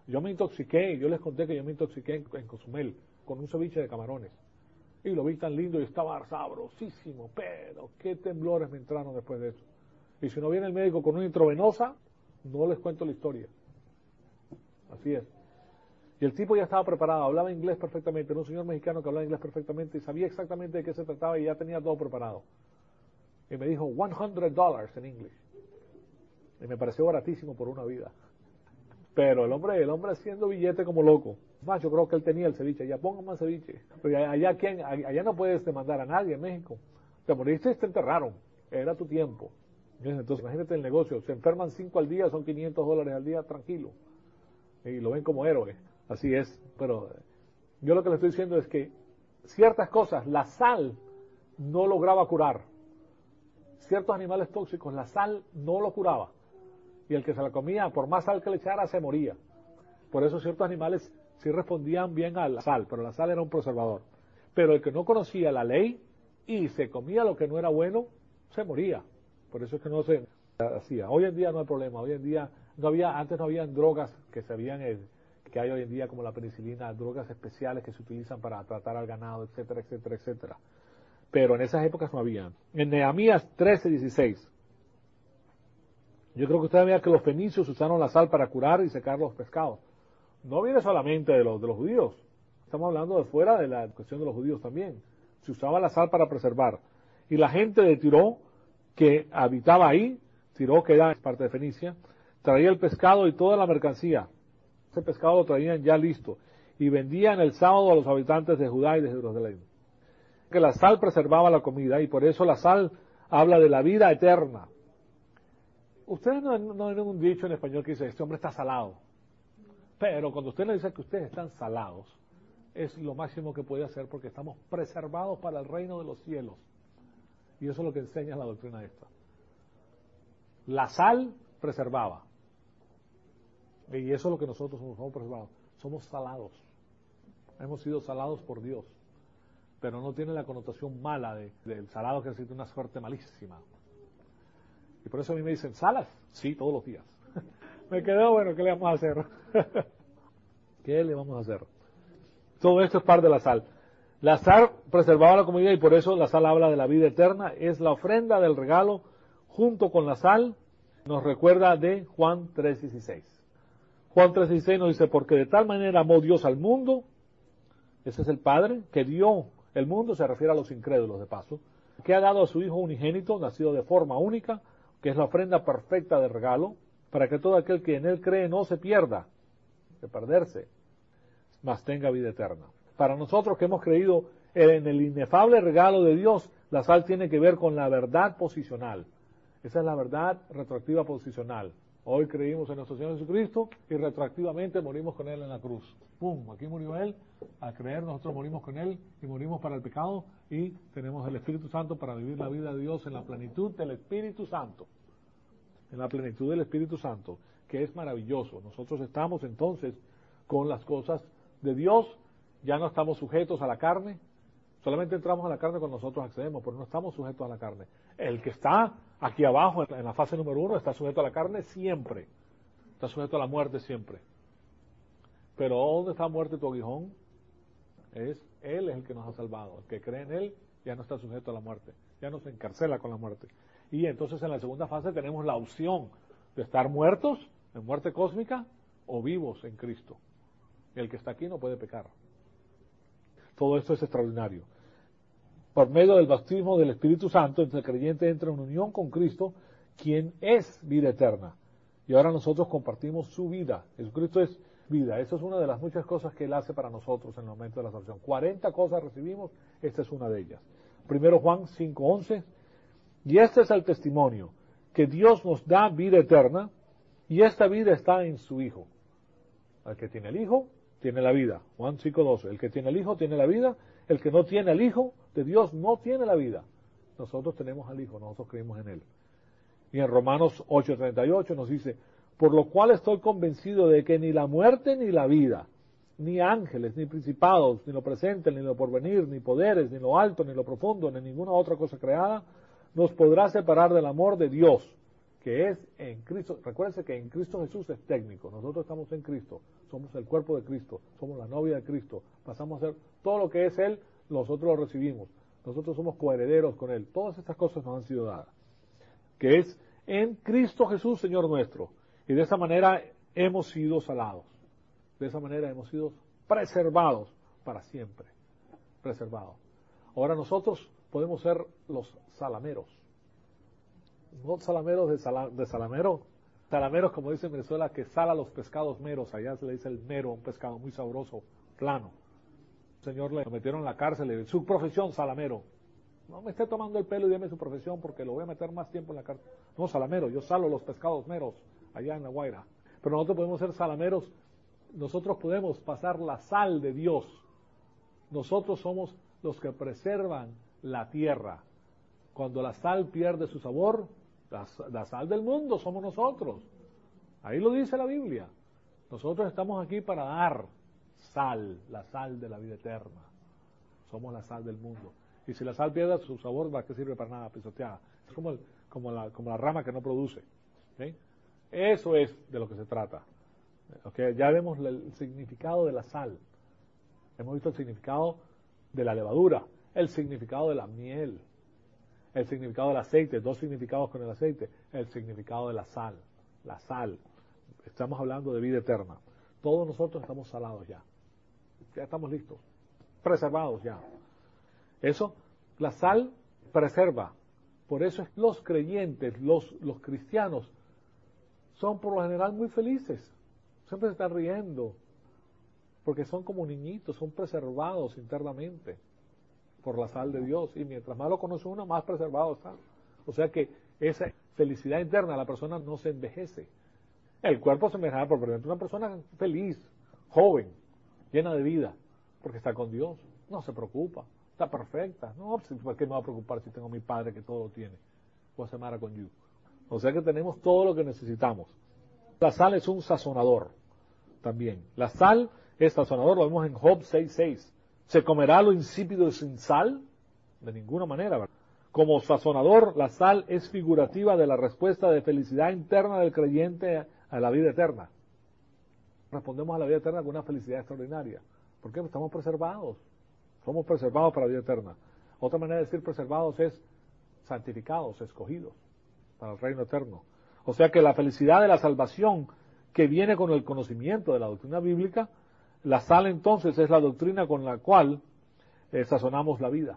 Yo me intoxiqué, yo les conté que yo me intoxiqué en Cozumel con un ceviche de camarones. Y lo vi tan lindo y estaba sabrosísimo, pero qué temblores me entraron después de eso. Y si no viene el médico con una intravenosa, no les cuento la historia. Así es. Y el tipo ya estaba preparado, hablaba inglés perfectamente, era un señor mexicano que hablaba inglés perfectamente y sabía exactamente de qué se trataba y ya tenía todo preparado. Y me dijo $100 en inglés. Y me pareció baratísimo por una vida. Pero el hombre haciendo billete como loco. Más, yo creo que él tenía el ceviche. Ya pongan más ceviche. Pero allá no puedes demandar a nadie en México. Te moriste y te enterraron. Era tu tiempo. Entonces, imagínate el negocio. Se enferman 5 al día, son $500 al día, tranquilo. Y lo ven como héroe. Así es. Pero yo lo que le estoy diciendo es que ciertas cosas, la sal no lograba curar. Ciertos animales tóxicos, la sal no lo curaba. Y el que se la comía, por más sal que le echara, se moría. Por eso ciertos animales sí respondían bien a la sal, pero la sal era un preservador. Pero el que no conocía la ley y se comía lo que no era bueno, se moría. Por eso es que no se hacía. Hoy en día no hay problema. Hoy en día antes no habían drogas que que hay hoy en día como la penicilina, drogas especiales que se utilizan para tratar al ganado, etcétera, etcétera, etcétera. Pero en esas épocas no había. En Nehemías 13:16. Yo creo que ustedes vean que los fenicios usaron la sal para curar y secar los pescados. No viene solamente de los judíos. Estamos hablando de fuera de la cuestión de los judíos también. Se usaba la sal para preservar. Y la gente de Tiro, que habitaba ahí, Tiro, que era parte de Fenicia, traía el pescado y toda la mercancía. Ese pescado lo traían ya listo. Y vendían el sábado a los habitantes de Judá y de Jerusalén. Que la sal preservaba la comida y por eso la sal habla de la vida eterna. Ustedes no ven un dicho en español que dice, este hombre está salado. Pero cuando usted le dice que ustedes están salados, es lo máximo que puede hacer porque estamos preservados para el reino de los cielos. Y eso es lo que enseña la doctrina esta. La sal preservaba. Y eso es lo que nosotros somos preservados. Somos salados. Hemos sido salados por Dios. Pero no tiene la connotación mala del salado que necesita una suerte malísima. Y por eso a mí me dicen, ¿salas? Sí, todos los días. Me quedó, bueno, ¿qué le vamos a hacer? ¿Qué le vamos a hacer? Todo esto es parte de la sal. La sal preservaba la comida y por eso la sal habla de la vida eterna. Es la ofrenda del regalo junto con la sal. Nos recuerda de Juan 3:16. Juan 3:16 nos dice, porque de tal manera amó Dios al mundo, ese es el Padre, que dio el mundo, se refiere a los incrédulos de paso, que ha dado a su Hijo unigénito, nacido de forma única, que es la ofrenda perfecta de regalo, para que todo aquel que en él cree no se pierda, de perderse, mas tenga vida eterna. Para nosotros que hemos creído en el inefable regalo de Dios, la sal tiene que ver con la verdad posicional. Esa es la verdad retroactiva posicional. Hoy creímos en nuestro Señor Jesucristo y retroactivamente morimos con Él en la cruz. ¡Pum! Aquí murió Él. Al creer nosotros morimos con Él y morimos para el pecado y tenemos el Espíritu Santo para vivir la vida de Dios en la plenitud del Espíritu Santo. En la plenitud del Espíritu Santo, que es maravilloso. Nosotros estamos entonces con las cosas de Dios, ya no estamos sujetos a la carne. Solamente entramos a la carne cuando nosotros accedemos, pero no estamos sujetos a la carne. El que está aquí abajo, en la fase número 1, está sujeto a la carne siempre. Está sujeto a la muerte siempre. Pero ¿dónde está muerte tu aguijón? Él es el que nos ha salvado. El que cree en Él ya no está sujeto a la muerte. Ya no se encarcela con la muerte. Y entonces en la segunda fase tenemos la opción de estar muertos, en muerte cósmica, o vivos en Cristo. El que está aquí no puede pecar. Todo esto es extraordinario. Por medio del bautismo del Espíritu Santo, el creyente entra en unión con Cristo, quien es vida eterna. Y ahora nosotros compartimos su vida. Jesucristo es vida. Esa es una de las muchas cosas que Él hace para nosotros en el momento de la salvación. 40 cosas recibimos, esta es una de ellas. Primero Juan 5:11, y este es el testimonio, que Dios nos da vida eterna, y esta vida está en su Hijo. El que tiene el Hijo, tiene la vida. Juan 5:12, el que tiene el Hijo, tiene la vida. El que no tiene el Hijo de Dios, no tiene la vida. Nosotros tenemos al Hijo, nosotros creemos en Él. Y en Romanos 8:38 nos dice, por lo cual estoy convencido de que ni la muerte ni la vida, ni ángeles, ni principados, ni lo presente, ni lo porvenir, ni poderes, ni lo alto, ni lo profundo, ni ninguna otra cosa creada, nos podrá separar del amor de Dios, que es en Cristo. Recuérdense que en Cristo Jesús es técnico, nosotros estamos en Cristo, somos el cuerpo de Cristo, somos la novia de Cristo, pasamos a ser todo lo que es Él, nosotros lo recibimos, nosotros somos coherederos con Él, todas estas cosas nos han sido dadas, que es en Cristo Jesús, Señor nuestro, y de esa manera hemos sido salados, de esa manera hemos sido preservados para siempre, preservados. Ahora nosotros podemos ser los salameros, no salameros de salamero, salameros como dice en Venezuela, que sala los pescados meros, allá se le dice el mero, un pescado muy sabroso, plano. El Señor le metieron en la cárcel, su profesión, salamero. No me esté tomando el pelo y deme su profesión porque lo voy a meter más tiempo en la cárcel. No, salamero, yo salo los pescados meros allá en La Guaira. Pero nosotros podemos ser salameros, nosotros podemos pasar la sal de Dios. Nosotros somos los que preservan la tierra. Cuando la sal pierde su sabor, la sal del mundo somos nosotros. Ahí lo dice la Biblia. Nosotros estamos aquí para dar sal, la sal de la vida eterna. Somos la sal del mundo. Y si la sal pierde su sabor, ¿para qué sirve? Para nada, pisoteada. Es como la rama que no produce. ¿Okay? Eso es de lo que se trata. ¿Okay? Ya vemos el significado de la sal. Hemos visto el significado de la levadura, el significado de la miel, el significado del aceite, dos significados con el aceite, el significado de la sal. La sal. Estamos hablando de vida eterna. Todos nosotros estamos salados ya. Ya estamos listos. Preservados ya. Eso, la sal preserva. Por eso los creyentes, los cristianos, son por lo general muy felices. Siempre se están riendo. Porque son como niñitos, son preservados internamente por la sal de Dios. Y mientras más lo conoce uno, más preservado está. O sea que esa felicidad interna, la persona no se envejece. El cuerpo se envejece, por ejemplo, una persona feliz, joven, llena de vida, porque está con Dios. No se preocupa. Está perfecta. No, ¿por qué me va a preocupar si tengo a mi padre que todo lo tiene? O a Semara con you. O sea que tenemos todo lo que necesitamos. La sal es un sazonador también. La sal es sazonador, lo vemos en Job 6:6. ¿Se comerá lo insípido sin sal? De ninguna manera, ¿verdad? Como sazonador, la sal es figurativa de la respuesta de felicidad interna del creyente a la vida eterna. Respondemos a la vida eterna con una felicidad extraordinaria. ¿Por qué? Porque estamos preservados. Somos preservados para la vida eterna. Otra manera de decir preservados es santificados, escogidos para el reino eterno. O sea que la felicidad de la salvación que viene con el conocimiento de la doctrina bíblica, la sal entonces es la doctrina con la cual sazonamos la vida.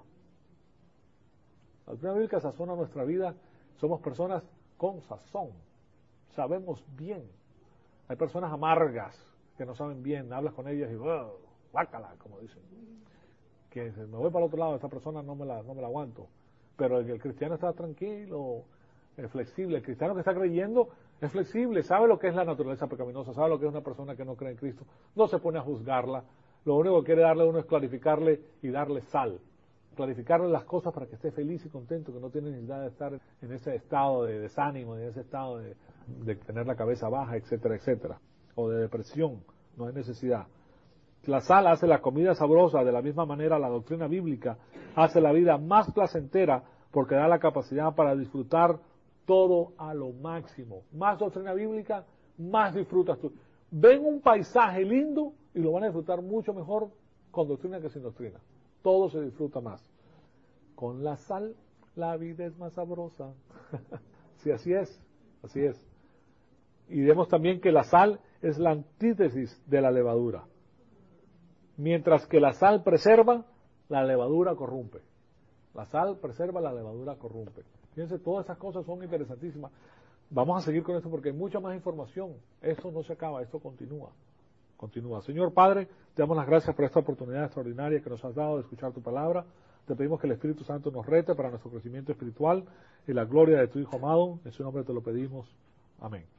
La doctrina bíblica sazona nuestra vida. Somos personas con sazón. Sabemos bien. Hay personas amargas que no saben bien. Hablas con ellas y guácala, como dicen. Que me voy para el otro lado, esta persona no me la aguanto. Pero el cristiano está tranquilo, flexible. El cristiano que está creyendo es flexible, sabe lo que es la naturaleza pecaminosa, sabe lo que es una persona que no cree en Cristo. No se pone a juzgarla. Lo único que quiere darle a uno es clarificarle y darle sal. Clarificarle las cosas para que esté feliz y contento, que no tiene necesidad de estar en ese estado de desánimo, en ese estado de tener la cabeza baja, etcétera, etcétera. O de depresión. No hay necesidad. La sal hace la comida sabrosa, de la misma manera la doctrina bíblica hace la vida más placentera porque da la capacidad para disfrutar todo a lo máximo. Más doctrina bíblica, más disfrutas tú. Ven un paisaje lindo y lo van a disfrutar mucho mejor con doctrina que sin doctrina. Todo se disfruta más. Con la sal, la vida es más sabrosa. Sí, así es, así es. Y vemos también que la sal es la antítesis de la levadura. Mientras que la sal preserva, la levadura corrompe. La sal preserva, la levadura corrompe. Fíjense, todas esas cosas son interesantísimas. Vamos a seguir con esto porque hay mucha más información. Esto no se acaba, esto continúa. Continúa. Señor Padre, te damos las gracias por esta oportunidad extraordinaria que nos has dado de escuchar tu palabra. Te pedimos que el Espíritu Santo nos rete para nuestro crecimiento espiritual y la gloria de tu Hijo amado. En su nombre te lo pedimos. Amén.